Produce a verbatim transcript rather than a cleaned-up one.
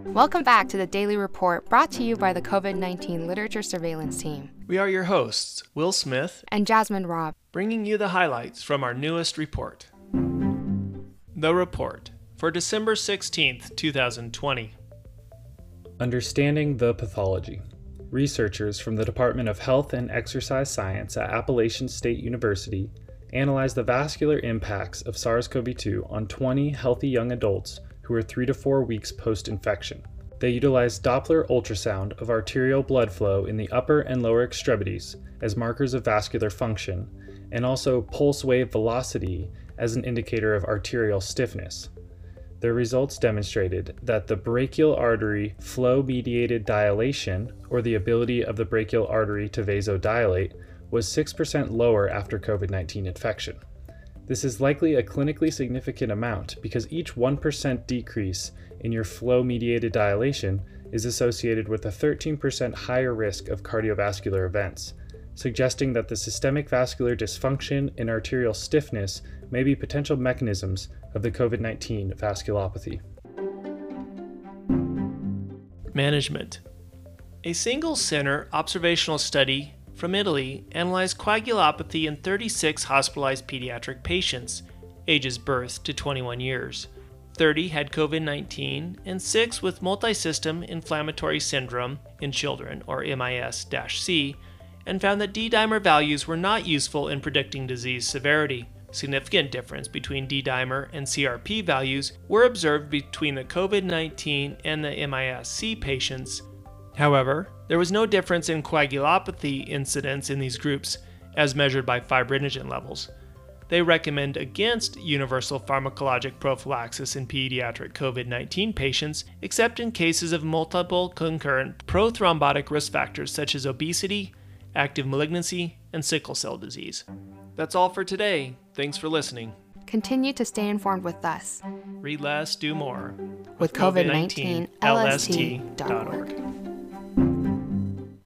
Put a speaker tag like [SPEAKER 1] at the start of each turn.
[SPEAKER 1] Welcome back to the Daily Report, brought to you by the COVID nineteen Literature Surveillance Team.
[SPEAKER 2] We are your hosts, Will Smith
[SPEAKER 1] and Jasmine Robb,
[SPEAKER 2] bringing you the highlights from our newest report. The Report for December sixteenth, twenty twenty.
[SPEAKER 3] Understanding the Pathology. Researchers from the Department of Health and Exercise Science at Appalachian State University analyzed the vascular impacts of SARS-C o V two on twenty healthy young adults who were three to four weeks post-infection. They utilized Doppler ultrasound of arterial blood flow in the upper and lower extremities as markers of vascular function, and also pulse wave velocity as an indicator of arterial stiffness. Their results demonstrated that the brachial artery flow-mediated dilation, or the ability of the brachial artery to vasodilate, was six percent lower after COVID nineteen infection. This is likely a clinically significant amount because each one percent decrease in your flow-mediated dilation is associated with a thirteen percent higher risk of cardiovascular events, suggesting that the systemic vascular dysfunction and arterial stiffness may be potential mechanisms of the COVID nineteen vasculopathy.
[SPEAKER 2] Management. A single-center observational study from Italy analyzed coagulopathy in thirty-six hospitalized pediatric patients, ages birth to twenty-one years. thirty had COVID nineteen and six with multisystem inflammatory syndrome in children, or M I S C, and found that D-dimer values were not useful in predicting disease severity. Significant difference between D-dimer and C R P values were observed between the COVID nineteen and the M I S C patients. However, there was no difference in coagulopathy incidence in these groups as measured by fibrinogen levels. They recommend against universal pharmacologic prophylaxis in pediatric COVID nineteen patients, except in cases of multiple concurrent prothrombotic risk factors such as obesity, active malignancy, and sickle cell disease. That's all for today. Thanks for listening.
[SPEAKER 1] Continue to stay informed with us.
[SPEAKER 2] Read less, do more.
[SPEAKER 1] With COVID nineteen L S T dot org.